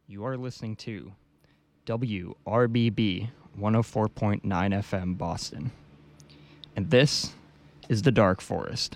You are listening to WRBB 104.9 FM Boston. And this is The Dark Forest.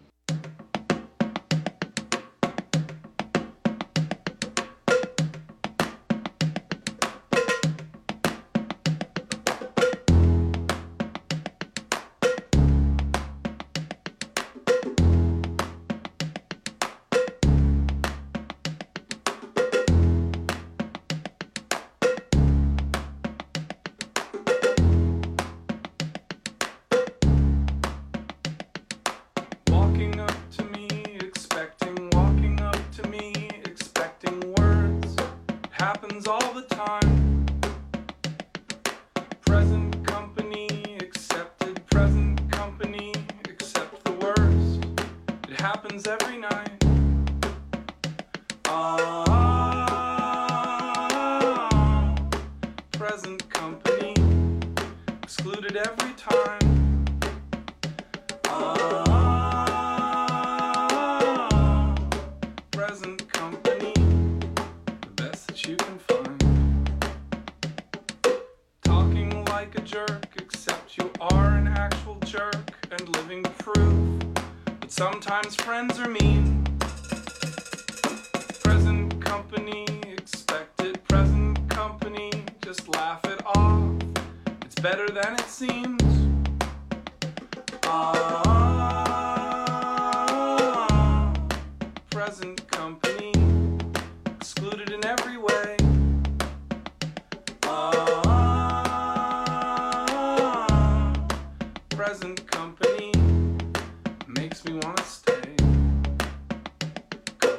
Sometimes friends are mean. Present company expected. Present company, just laugh it off. It's better than it seems. Present company excluded in every way. Present company makes me want to stay. Go.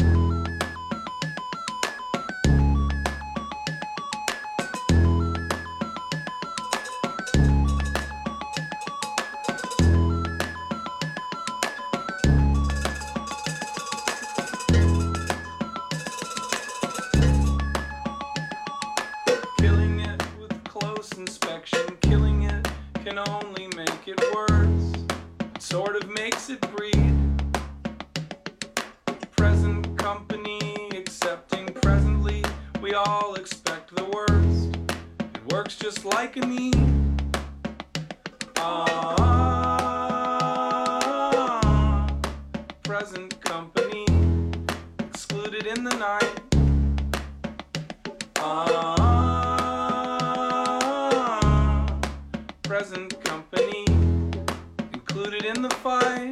Killing it with close inspection. Killing it can only make it worse. Sort of makes it breed. Present company accepting presently. We all expect the worst. It works just like a need. Present company excluded in the night. Present company included in the fight.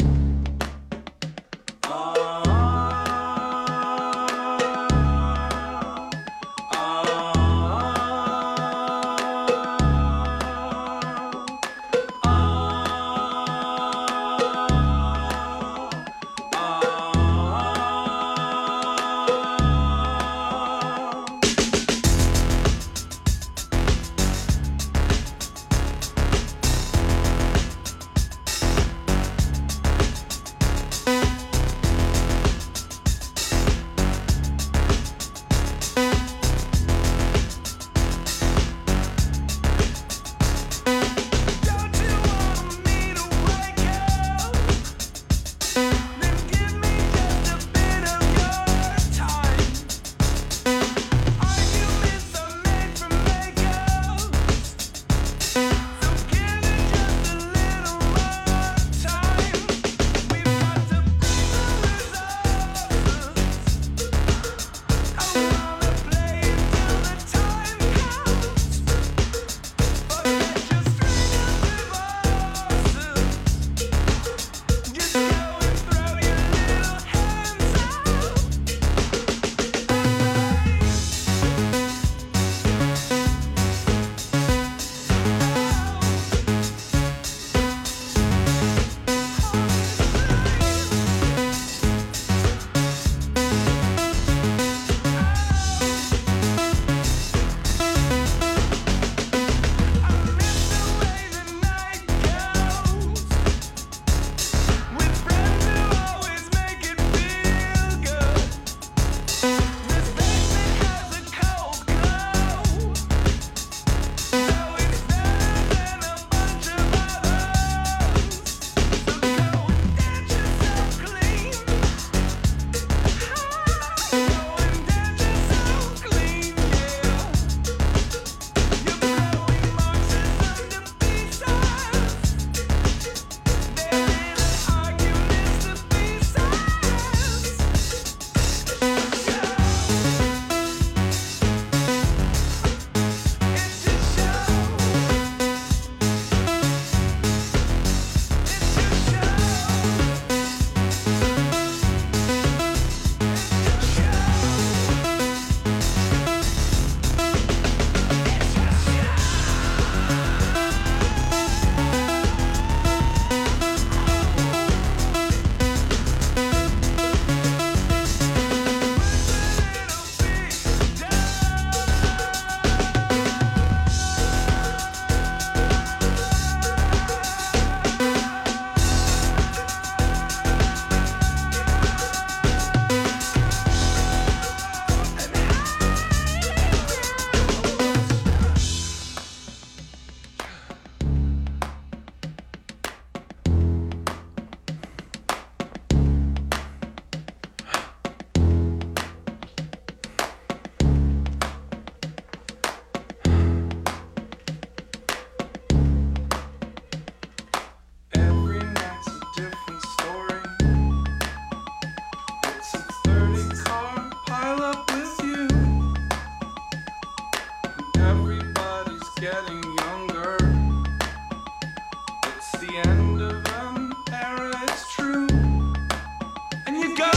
getting younger. It's the end of an era, it's true. And you go.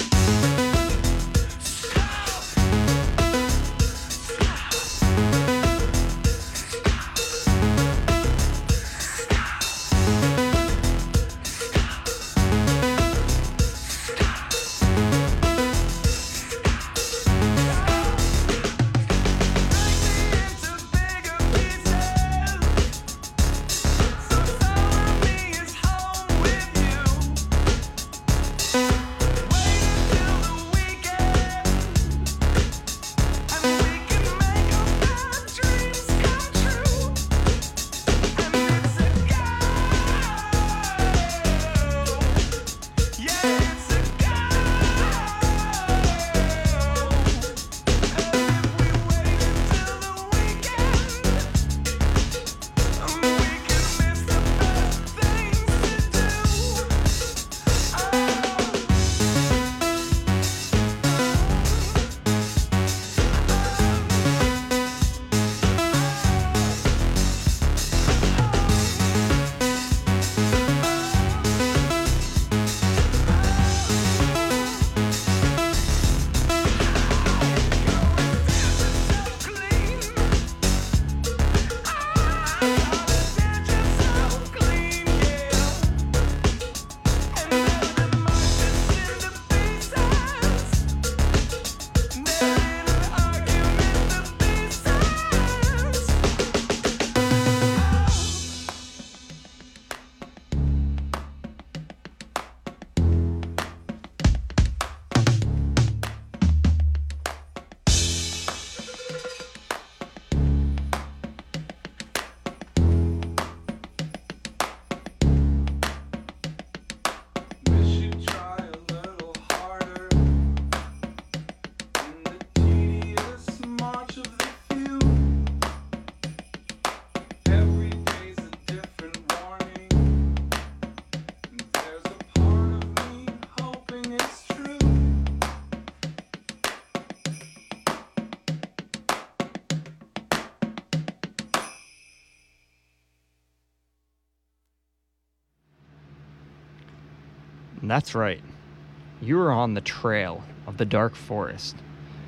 That's right. You are on the trail of the Dark Forest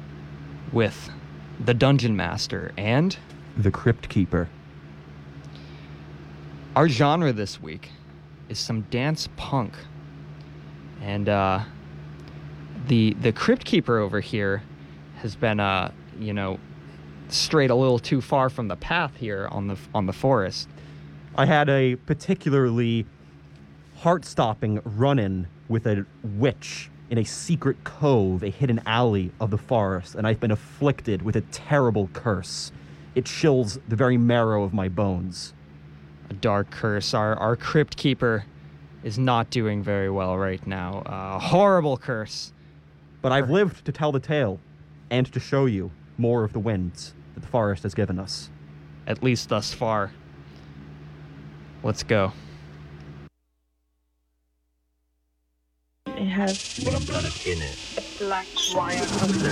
with the Dungeon Master and the Crypt Keeper. Our genre this week is some dance punk. And the Crypt Keeper over here has been strayed a little too far from the path here on the forest. I had a particularly heart-stopping run-in with a witch in a secret cove, a hidden alley of the forest, and I've been afflicted with a terrible curse. It chills the very marrow of my bones. A dark curse. Our Crypt Keeper is not doing very well right now. A horrible curse. But I've lived to tell the tale, and to show you more of the winds that the forest has given us. At least thus far. Let's go. It has in it. black wire under.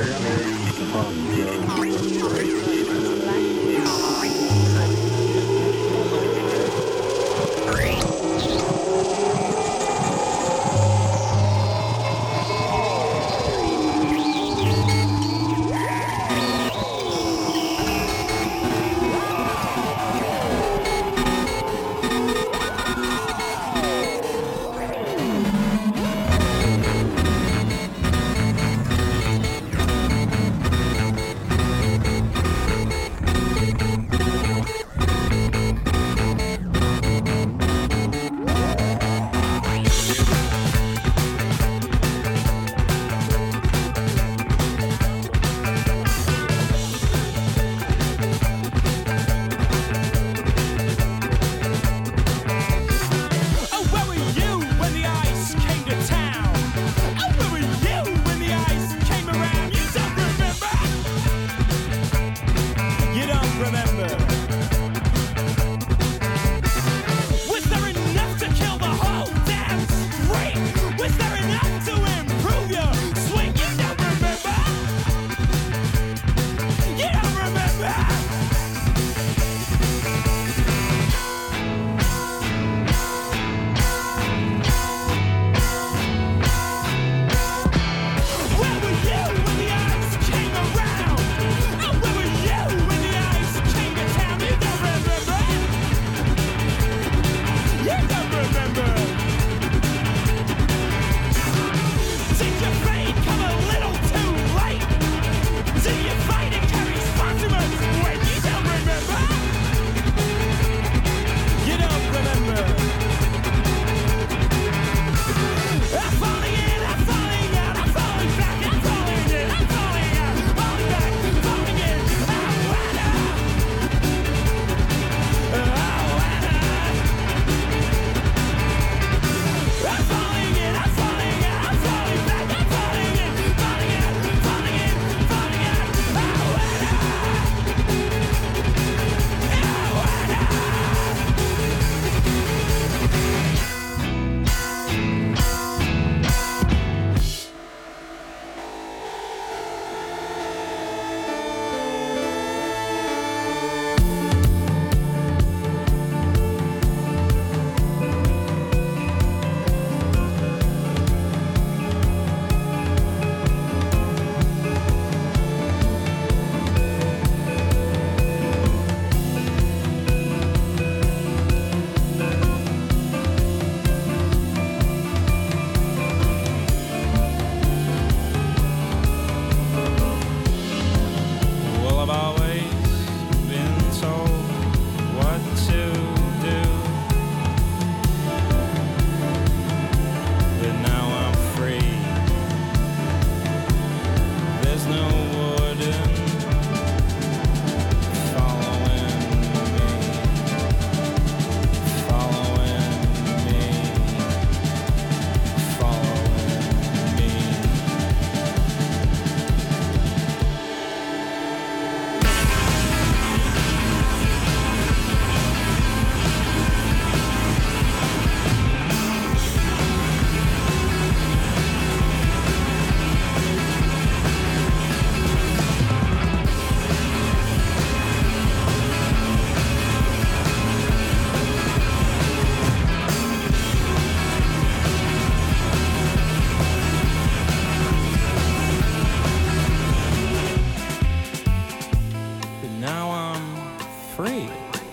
free.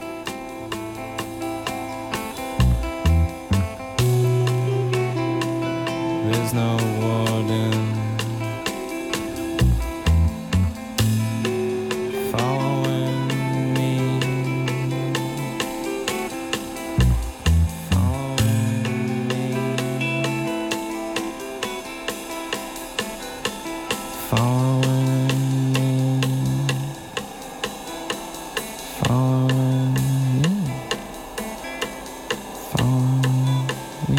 There's no warden following me, following me, following me, following me, following me.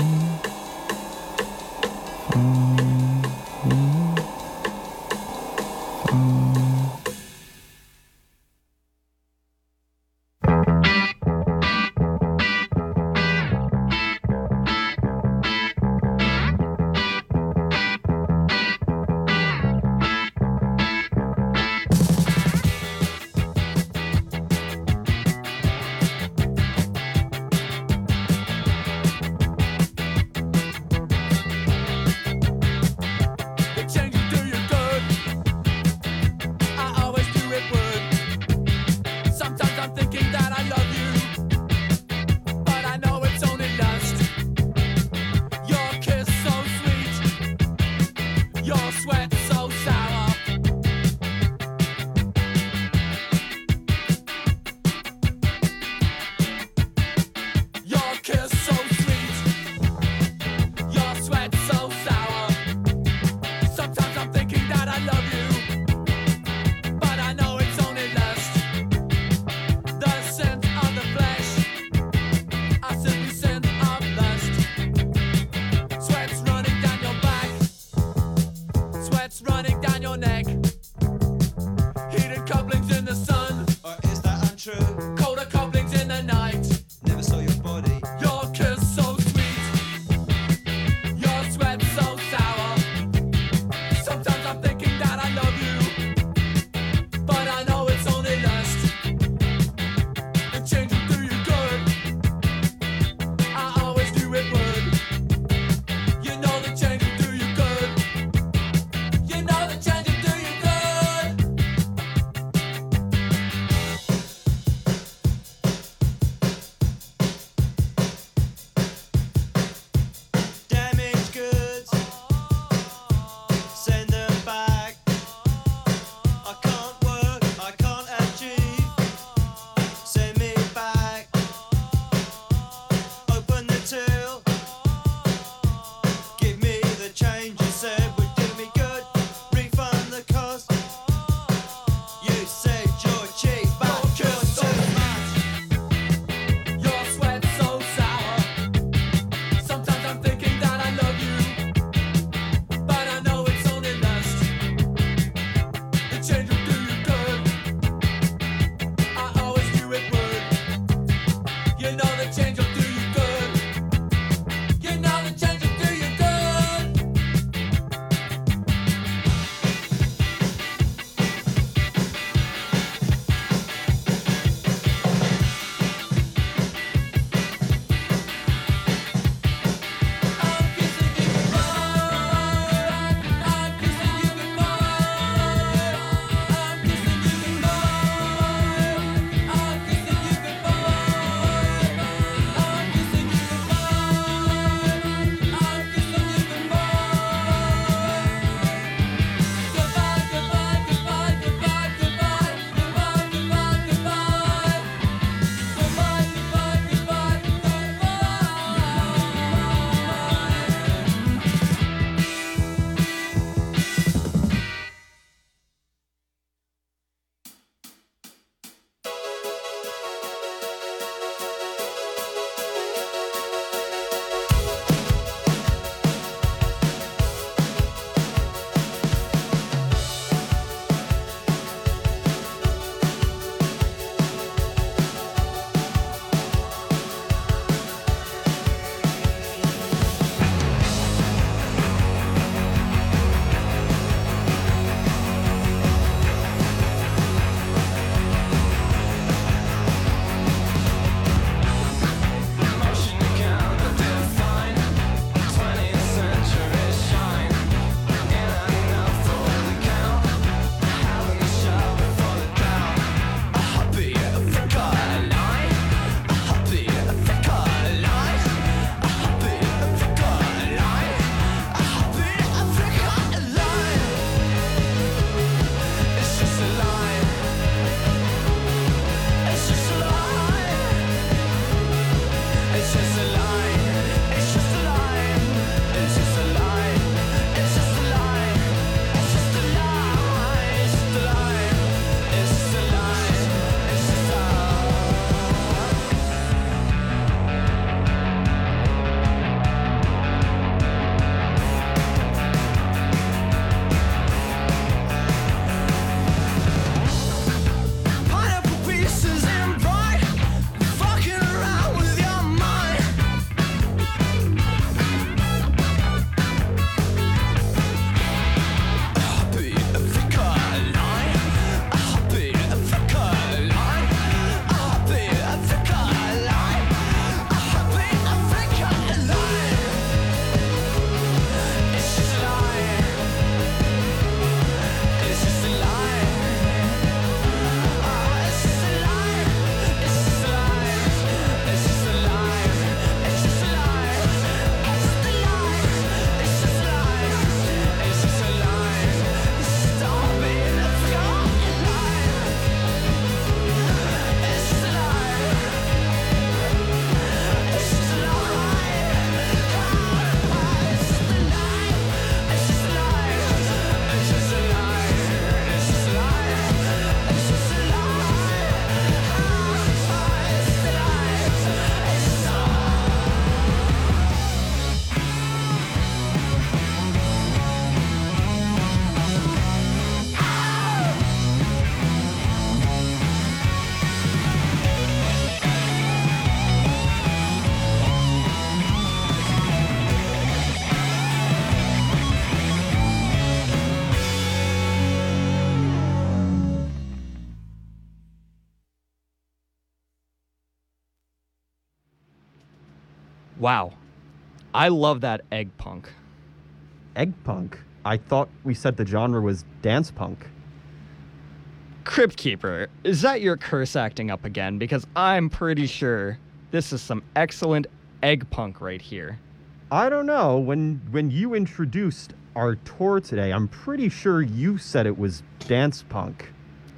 Wow. I love that egg punk. Egg punk? I thought we said the genre was dance punk. Crypt Keeper, is that your curse acting up again? Because I'm pretty sure this is some excellent egg punk right here. I don't know. When you introduced our tour today, I'm pretty sure you said it was dance punk.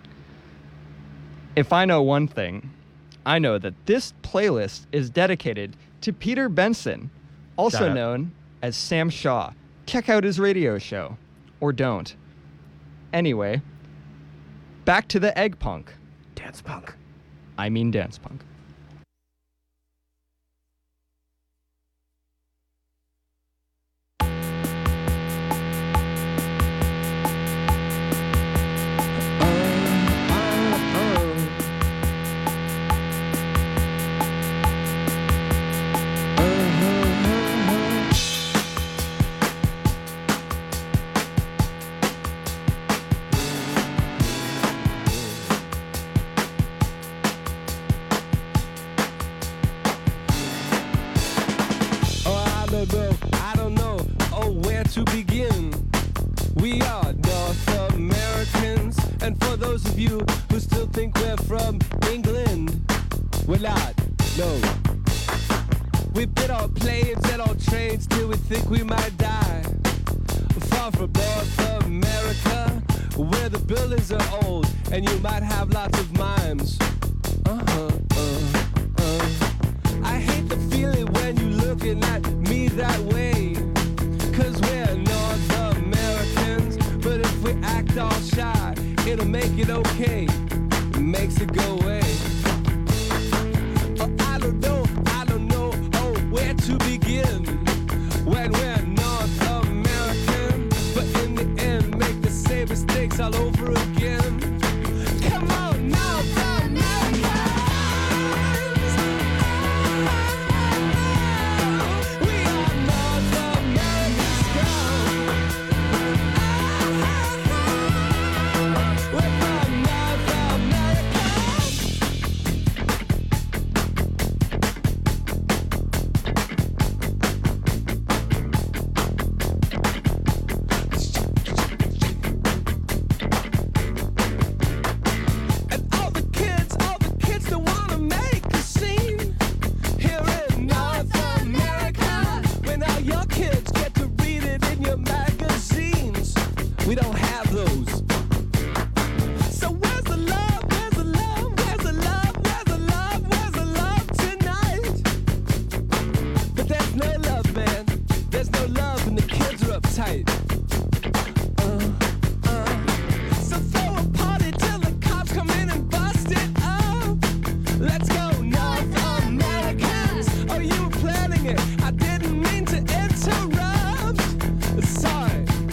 If I know one thing, I know that this playlist is dedicated to Peter Benson, also Shout out. known as Sam Shaw. Check out his radio show. Or don't. Anyway, back to the egg punk. Dance punk. I mean dance punk. I don't know, where to begin. We are North Americans, and for those of you who still think we're from England, we're not, no. We've been on planes and on trains till we think we might die. Far from North America, where the buildings are old, and you might have lots of mimes. I hate the feeling when you're looking at me that way, 'cause we're North Americans, but if we act all shy, it'll make it okay, it makes it go away. I don't know, where to begin, when we're North American, but in the end, make the same mistakes all over again. Come on, North America! We don't have those. So where's the love? Where's the love? Where's the love? Where's the love? Where's the love tonight? But there's no love, man. There's no love and the kids are uptight. So throw a party till the cops come in and bust it up. Let's go, North Americans. Oh, you were planning it. I didn't mean to interrupt. Sorry.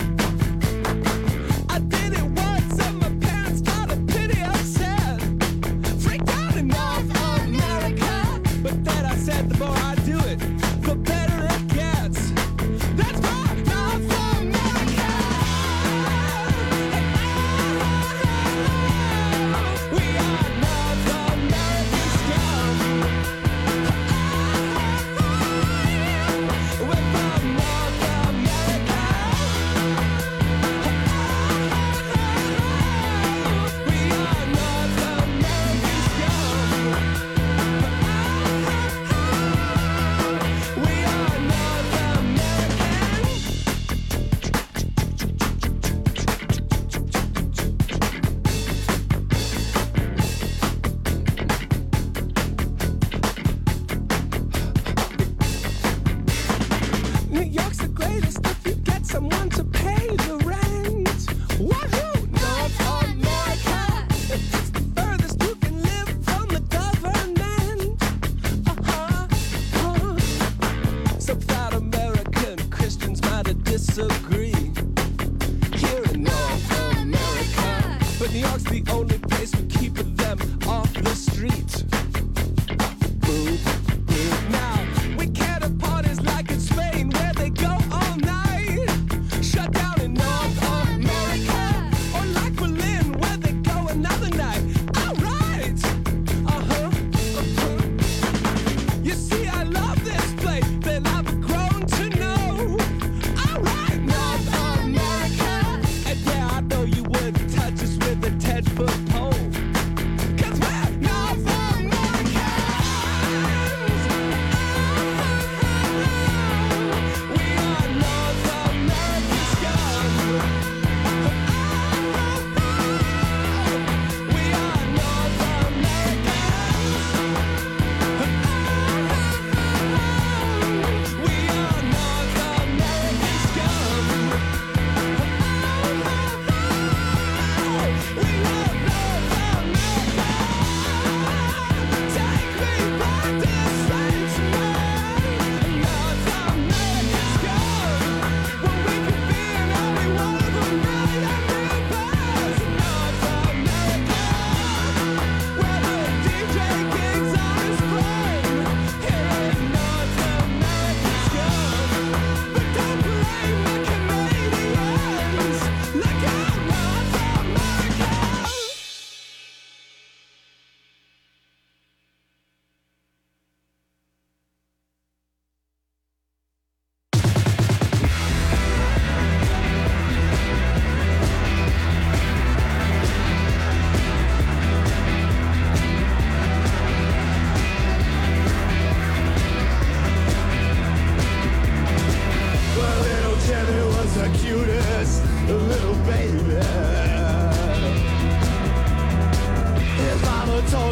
The more I do it, the better it gets. That's why North America. We are North American scum. We're from North America. We are North American scum. We are North American. New York's the greatest if you get someone to pay the rent. Woohoo! North America. It's the furthest you can live from the government. So proud American Christians might disagree here in North America, but New York's the only place we're keeping them off the street. Boom, boom. Now we cater parties like in Spain where they go all night. Shut down in North America, or like Berlin where they go another night. All right. You see, I love this place.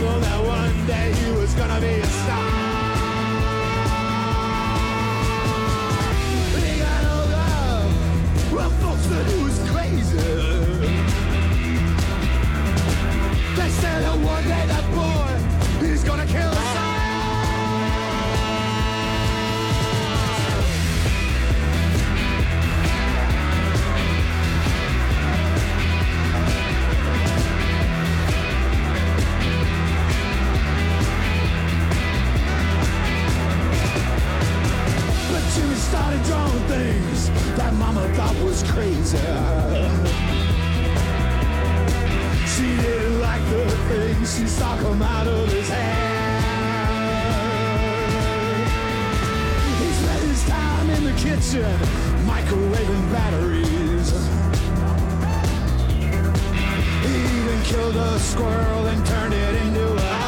told him that one day he was gonna be a star. But he got older. Well, folks said he was crazy. They said that one day that boy, he's gonna kill us all. Jimmy started drawing things that Mama thought was crazy. She didn't like the things she saw come out of his head. He spent his time in the kitchen, microwaving batteries. He even killed a squirrel and turned it into a hat.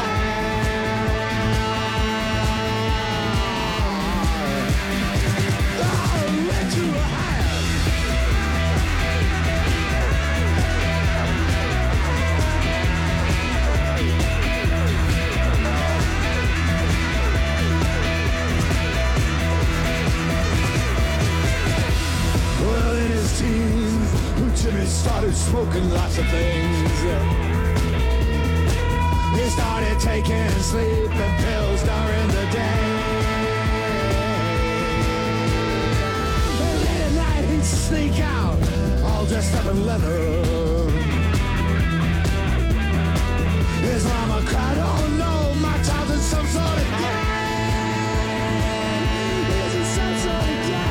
Jimmy started smoking lots of things. He started taking sleeping pills during the day. And late at night he'd sneak out, all dressed up in leather. His mama cried, oh no, my child's in some sort of gang. He's in some sort of gang.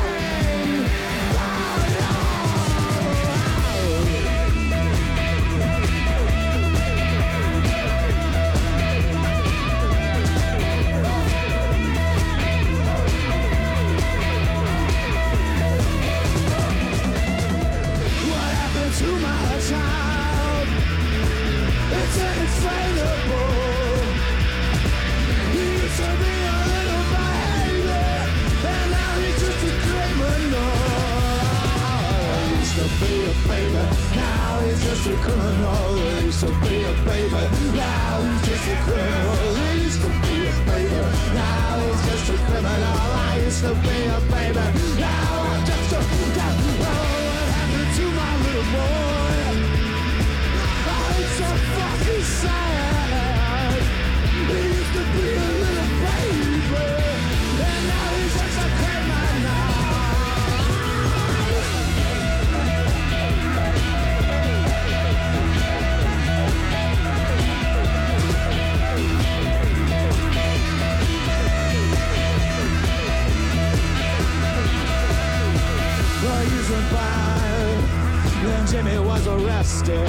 To my child, it's unexplainable. He used to be a little baby, and now he's just a criminal. He used to be a baby, now he's just a criminal. He used to be a baby, now he's just a criminal. He used to be a baby, now he's just a criminal. I used to be a baby, now I'm just a criminal. To my little boy, oh, it's so fucking sad. He used to be a little baby, and now he's just a criminal. Well, years went by. Then Jimmy was arrested.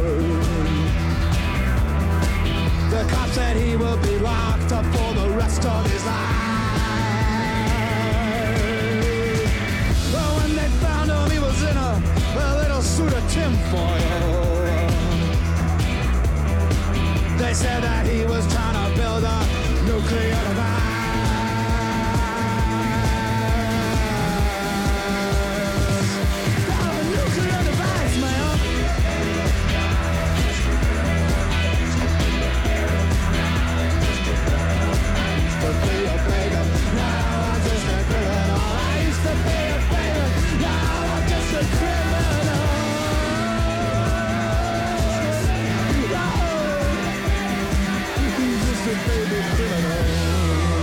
The cops said he would be locked up for the rest of his life. But when they found him, he was in a little suit of tinfoil. They said that he was trying to build a nuclear device. Baby criminal.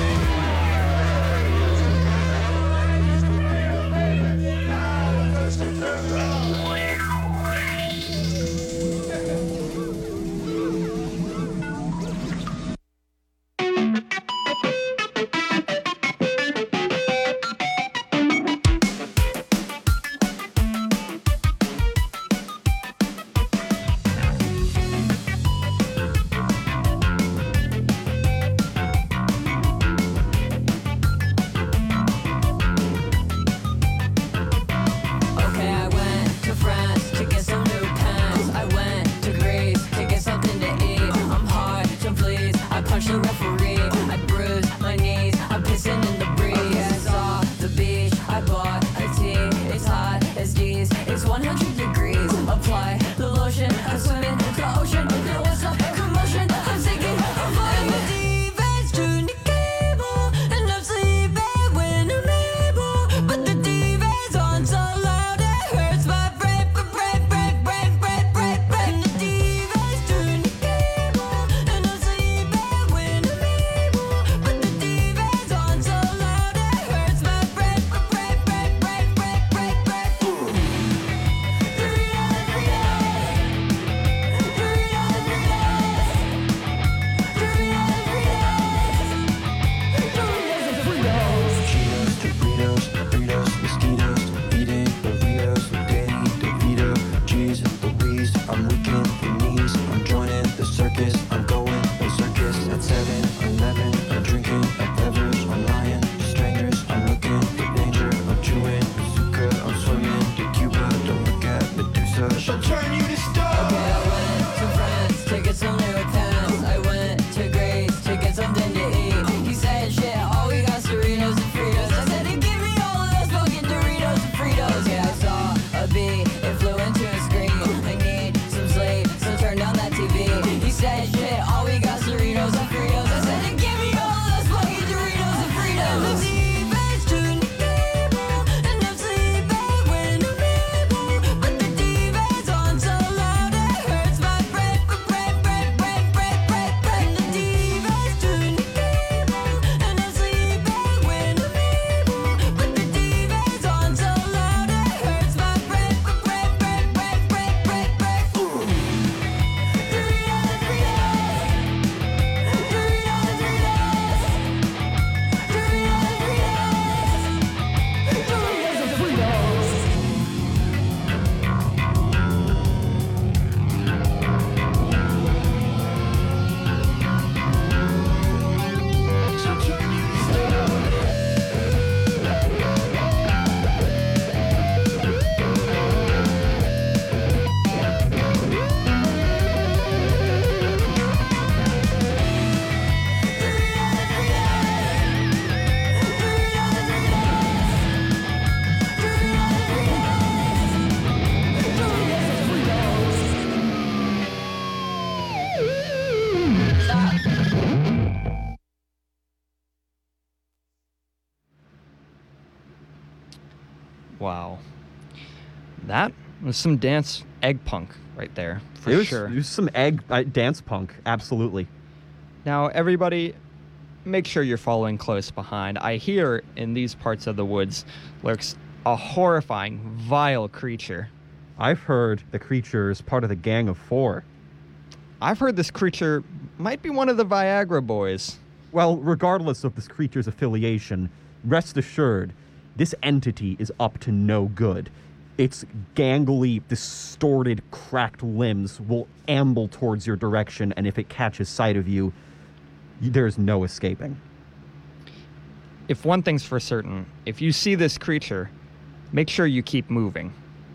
Wow. That was some dance egg punk right there, for It sure. was some egg dance punk, absolutely. Now, everybody, make sure you're following close behind. I hear in these parts of the woods lurks a horrifying, vile creature. I've heard the creature is part of the Gang of Four. I've heard this creature might be one of the Viagra boys. Well, regardless of this creature's affiliation, rest assured, this entity is up to no good. Its gangly, distorted, cracked limbs will amble towards your direction, and if it catches sight of you, there's no escaping. If one thing's for certain, if you see this creature, make sure you keep moving.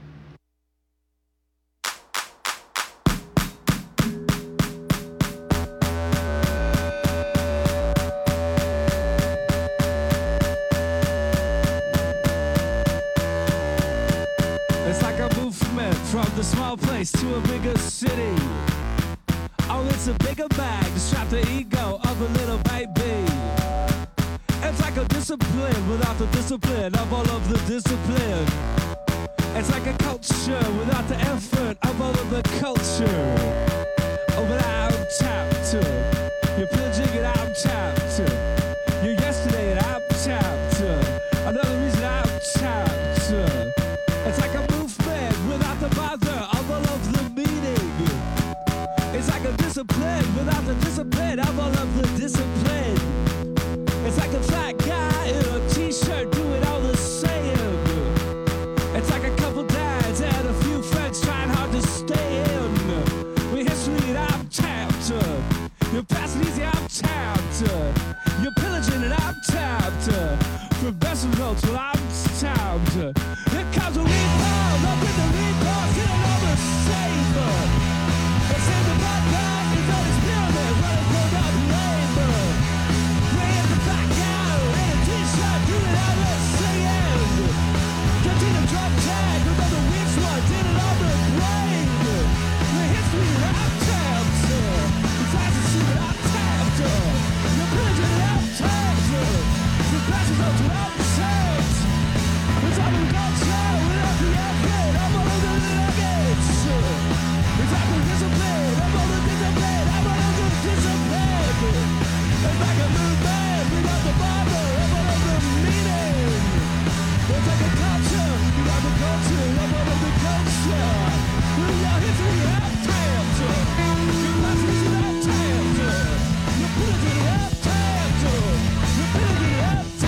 It's like a movement from the small place to a bigger city. Oh, it's a bigger bag to strap the ego of a little baby. It's like a discipline without the discipline of all of the discipline. It's like a culture without the effort of all of the culture. Oh, but I'm tapped. You're pillaging and I'm tapped. You're yesterday and I'm tapped. Another reason I'm tapped. It's like a movement without the bother of all of the meaning. It's like a discipline without the discipline of all of the discipline. It's like a fat guy in a t-shirt doing all the same. It's like a couple dads and a few friends trying hard to stay in. With history and I'm tapped. You're passing easy, I'm tapped. You're pillaging and I'm tapped. For best results, well, I'm tapped. Here comes a rebound, up in the rebound, feeling all the same. It's in the blood bag, it's on his pyramid, running pulled up labor. Bring the back out, in a t-shirt, doing all the singing. Continue drop tag, remember which one did it on the brain. The history that I'm tapped. The fast to see that I'm tapped. You're pillaging and I'm tapped. The best results, well, I'm tapped. It's all we got now, without the effort, I'm all over the luggage. It's like a discipline, I'm all the discipline, I'm all over the discipline. It's like a movement, without the bother, I'm all over the meaning. It's like a culture, without the culture, I'm all over the culture. Without history, I'm tapped. Your classes, I'm tapped. Your pillaging, I'm tapped. Your pillaging, I'm tapped.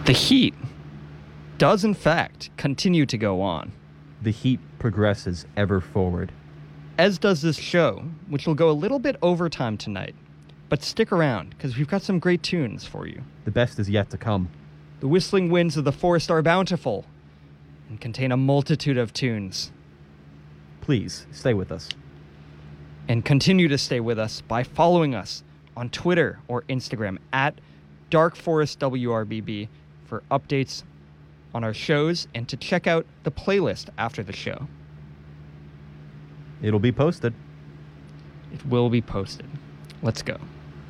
The heat does, in fact, continue to go on, The heat progresses ever forward. as does this show, which will go a little bit overtime tonight. But stick around, because we've got some great tunes for you. The best is yet to come. The whistling winds of the forest are bountiful and contain a multitude of tunes. Please, stay with us. And continue to stay with us by following us on Twitter or Instagram at DarkForestWRBB for updates on our shows and to check out the playlist after the show. It'll be posted. It will be posted. Let's go.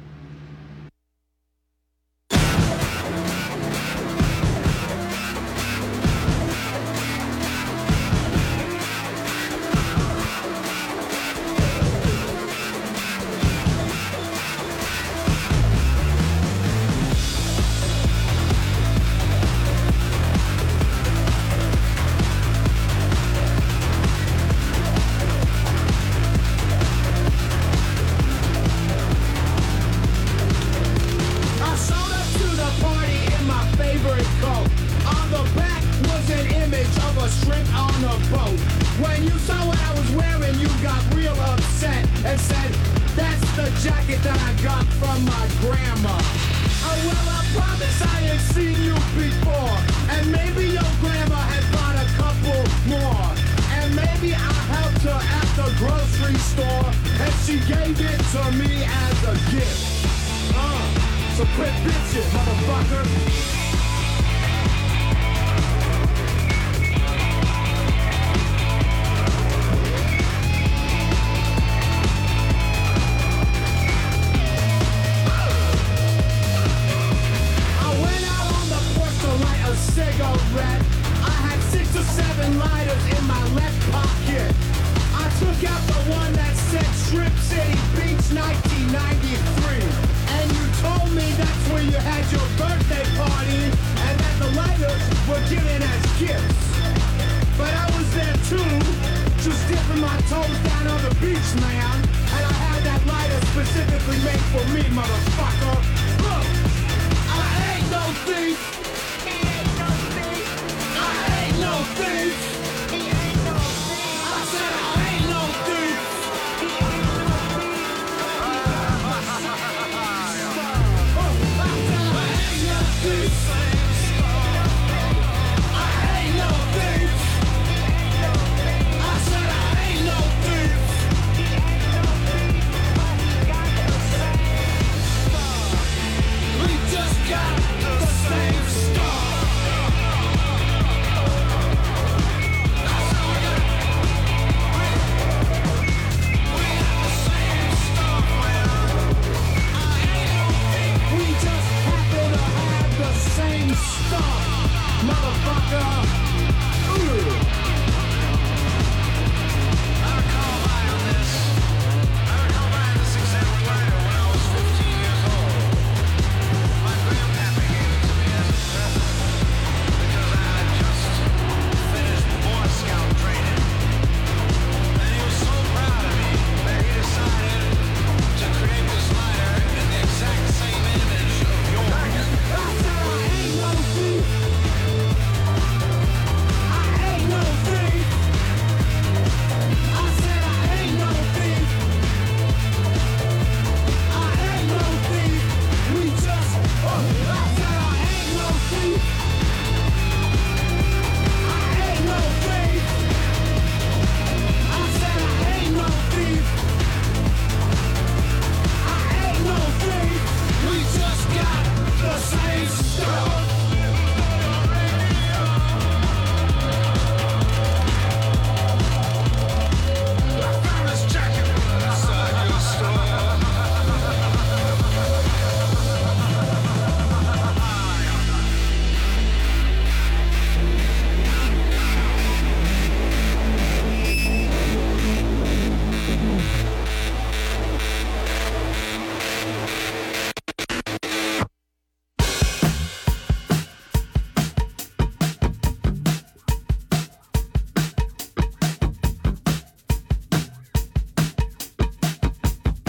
I showed up to the party in my favorite coat. On the back was an image of a shrimp on a boat. When you saw what I was wearing, you got real upset and said, "That's the jacket that I got from my grandma." Oh, well, I promise I had seen you before. And maybe your grandma had bought a couple more. And maybe I helped her at the grocery store. And she gave it to me as a gift. So quit bitching, motherfucker.